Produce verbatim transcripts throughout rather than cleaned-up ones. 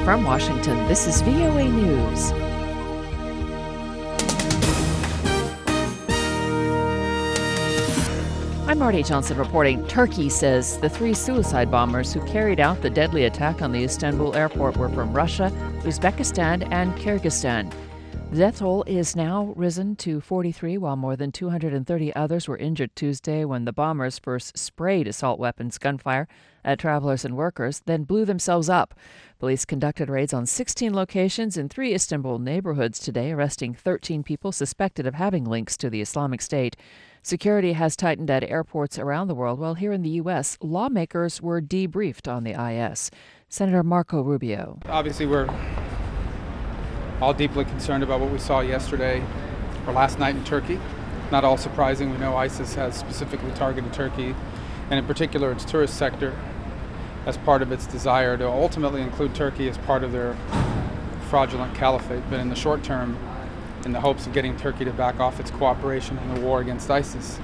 From Washington, this is V O A News. I'm Marty Johnson reporting. Turkey says the three suicide bombers who carried out the deadly attack on the Istanbul airport were from Russia, Uzbekistan, and Kyrgyzstan. The death toll is now risen to forty-three, while more than two hundred thirty others were injured Tuesday when the bombers first sprayed assault weapons gunfire at travelers and workers, then blew themselves up. Police conducted raids on sixteen locations in three Istanbul neighborhoods today, arresting thirteen people suspected of having links to the Islamic State. Security has tightened at airports around the world, while here in the U S, lawmakers were debriefed on the I S. Senator Marco Rubio. Obviously, we're all deeply concerned about what we saw yesterday or last night in Turkey. Not all surprising. We know ISIS has specifically targeted Turkey, and in particular its tourist sector, as part of its desire to ultimately include Turkey as part of their fraudulent caliphate, but in the short term, in the hopes of getting Turkey to back off its cooperation in the war against ISIS.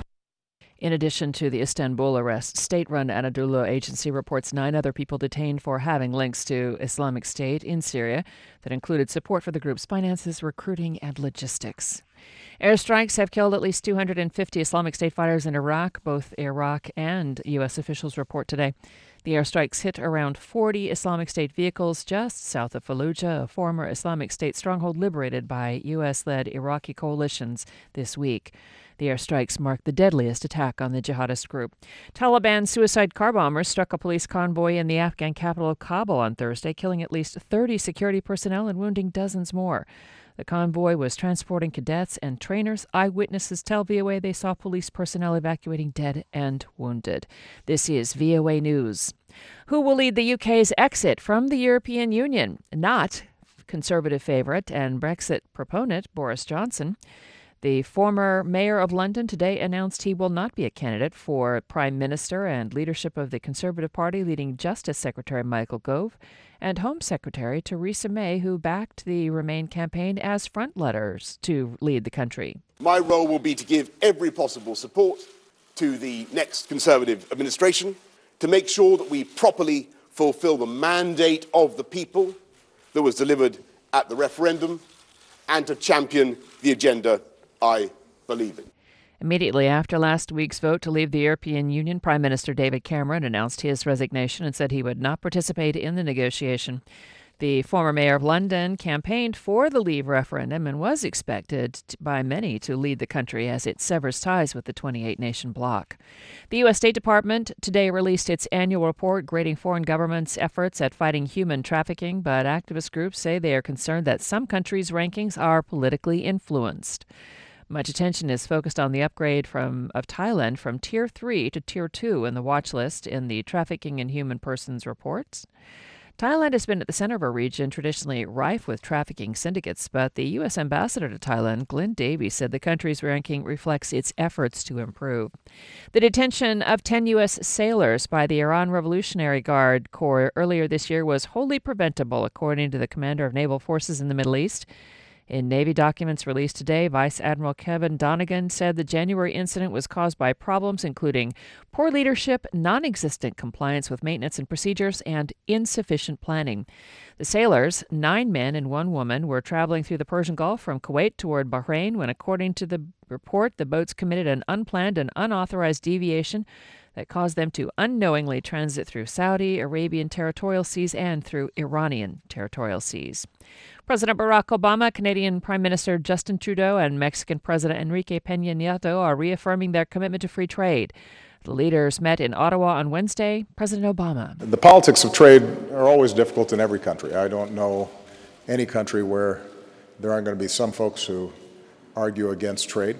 In addition to the Istanbul arrest, state-run Anadolu Agency reports nine other people detained for having links to Islamic State in Syria that included support for the group's finances, recruiting, and logistics. Airstrikes have killed at least two hundred fifty Islamic State fighters in Iraq, both Iraq and U S officials report today. The airstrikes hit around forty Islamic State vehicles just south of Fallujah, a former Islamic State stronghold liberated by U S-led Iraqi coalitions this week. The airstrikes marked the deadliest attack on the jihadist group. Taliban suicide car bombers struck a police convoy in the Afghan capital of Kabul on Thursday, killing at least thirty security personnel and wounding dozens more. The convoy was transporting cadets and trainers. Eyewitnesses tell V O A they saw police personnel evacuating dead and wounded. This is V O A News. Who will lead the U K's exit from the European Union? Not Conservative favourite and Brexit proponent Boris Johnson. The former mayor of London today announced he will not be a candidate for Prime Minister and leadership of the Conservative Party, leading Justice Secretary Michael Gove and Home Secretary Theresa May, who backed the Remain campaign as frontrunners to lead the country. My role will be to give every possible support to the next Conservative administration to make sure that we properly fulfil the mandate of the people that was delivered at the referendum and to champion the agenda I believe in. Immediately after last week's vote to leave the European Union, Prime Minister David Cameron announced his resignation and said he would not participate in the negotiation. The former mayor of London campaigned for the Leave referendum and was expected by many to lead the country as it severs ties with the twenty-eight nation bloc. The U S State Department today released its annual report grading foreign governments' efforts at fighting human trafficking, but activist groups say they are concerned that some countries' rankings are politically influenced. Much attention is focused on the upgrade from of Thailand from Tier three to Tier two in the watch list in the Trafficking in Human Persons reports. Thailand has been at the center of a region traditionally rife with trafficking syndicates, but the U S ambassador to Thailand, Glenn Davies, said the country's ranking reflects its efforts to improve. The detention of ten U S sailors by the Iran Revolutionary Guard Corps earlier this year was wholly preventable, according to the commander of naval forces in the Middle East. In Navy documents released today, Vice Admiral Kevin Donegan said the January incident was caused by problems including poor leadership, non-existent compliance with maintenance and procedures, and insufficient planning. The sailors, nine men and one woman, were traveling through the Persian Gulf from Kuwait toward Bahrain when, according to the report, the boats committed an unplanned and unauthorized deviation that caused them to unknowingly transit through Saudi Arabian territorial seas and through Iranian territorial seas. President Barack Obama, Canadian Prime Minister Justin Trudeau, and Mexican President Enrique Peña Nieto are reaffirming their commitment to free trade. The leaders met in Ottawa on Wednesday. President Obama. The politics of trade are always difficult in every country. I don't know any country where there aren't going to be some folks who argue against trade.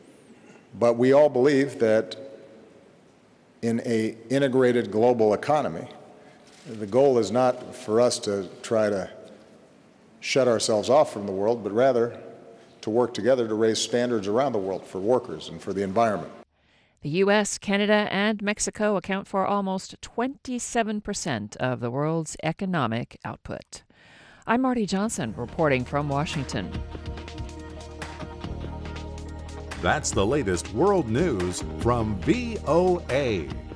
But we all believe that in an integrated global economy, the goal is not for us to try to shut ourselves off from the world, but rather to work together to raise standards around the world for workers and for the environment. The U S, Canada, and Mexico account for almost twenty-seven percent of the world's economic output. I'm Marty Johnson, reporting from Washington. That's the latest world news from V O A.